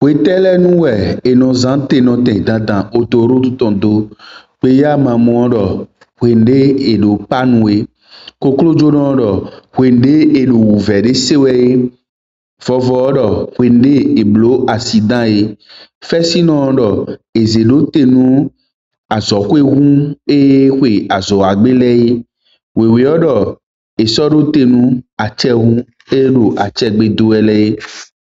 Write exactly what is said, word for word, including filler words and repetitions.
Wetelenuwe enozante no te dandan otoro tondo peya mamuoro wende edo panwe koklojono wende edo uvere sewe fovoro wende eblo accident fesino ezedo tenu azokwehu ehwe azo agbele wewe odo esodo tenu achehu ero achegbeduele